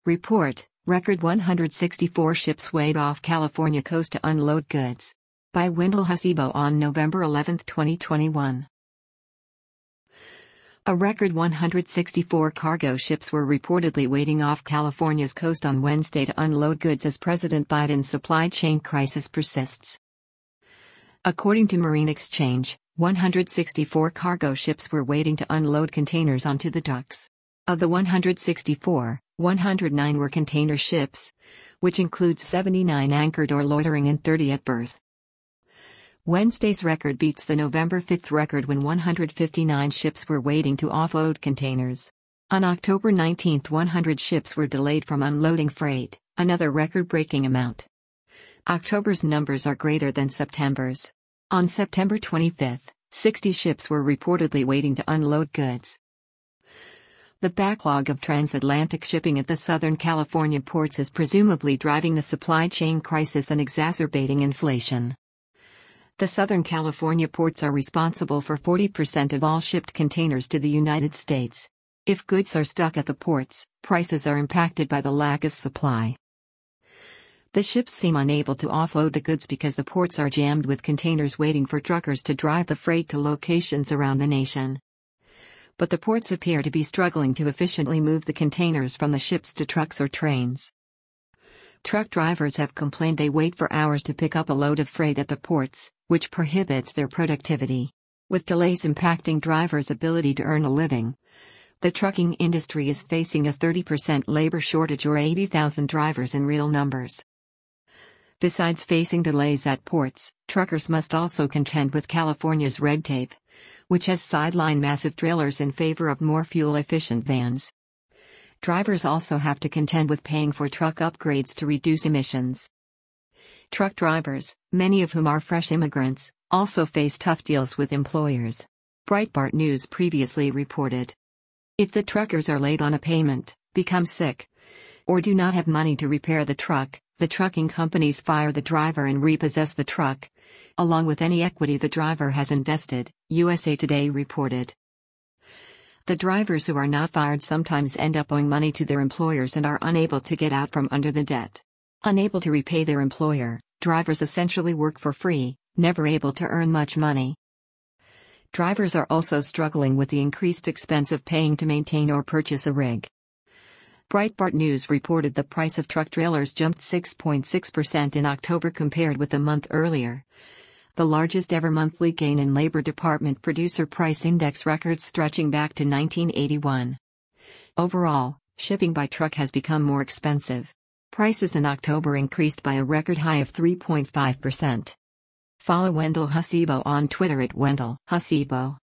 Report, record 164 ships weighed off California coast to unload goods. By Wendell Hasibo on November 11, 2021. A record 164 cargo ships were reportedly waiting off California's coast on Wednesday to unload goods as President Biden's supply chain crisis persists. According to Marine Exchange, 164 cargo ships were waiting to unload containers onto the docks. Of the 164, 109 were container ships, which includes 79 anchored or loitering and 30 at berth. Wednesday's record beats the November 5 record when 159 ships were waiting to offload containers. On October 19, 100 ships were delayed from unloading freight, another record-breaking amount. October's numbers are greater than September's. On September 25, 60 ships were reportedly waiting to unload goods. The backlog of transatlantic shipping at the Southern California ports is presumably driving the supply chain crisis and exacerbating inflation. The Southern California ports are responsible for 40% of all shipped containers to the United States. If goods are stuck at the ports, prices are impacted by the lack of supply. The ships seem unable to offload the goods because the ports are jammed with containers waiting for truckers to drive the freight to locations around the nation. But the ports appear to be struggling to efficiently move the containers from the ships to trucks or trains. Truck drivers have complained they wait for hours to pick up a load of freight at the ports, which prohibits their productivity. With delays impacting drivers' ability to earn a living, the trucking industry is facing a 30% labor shortage or 80,000 drivers in real numbers. Besides facing delays at ports, truckers must also contend with California's red tape, which has sidelined massive trailers in favor of more fuel-efficient vans. Drivers also have to contend with paying for truck upgrades to reduce emissions. Truck drivers, many of whom are fresh immigrants, also face tough deals with employers. Breitbart News previously reported. If the truckers are late on a payment, become sick, or do not have money to repair the trucking companies fire the driver and repossess the truck, along with any equity the driver has invested, USA Today reported. The drivers who are not fired sometimes end up owing money to their employers and are unable to get out from under the debt. Unable to repay their employer, drivers essentially work for free, never able to earn much money. Drivers are also struggling with the increased expense of paying to maintain or purchase a rig. Breitbart News reported the price of truck trailers jumped 6.6% in October compared with a month earlier, the largest ever monthly gain in Labor Department Producer Price Index records stretching back to 1981. Overall, shipping by truck has become more expensive. Prices in October increased by a record high of 3.5%. Follow Wendell Hasibo on Twitter at Wendell Hasibo.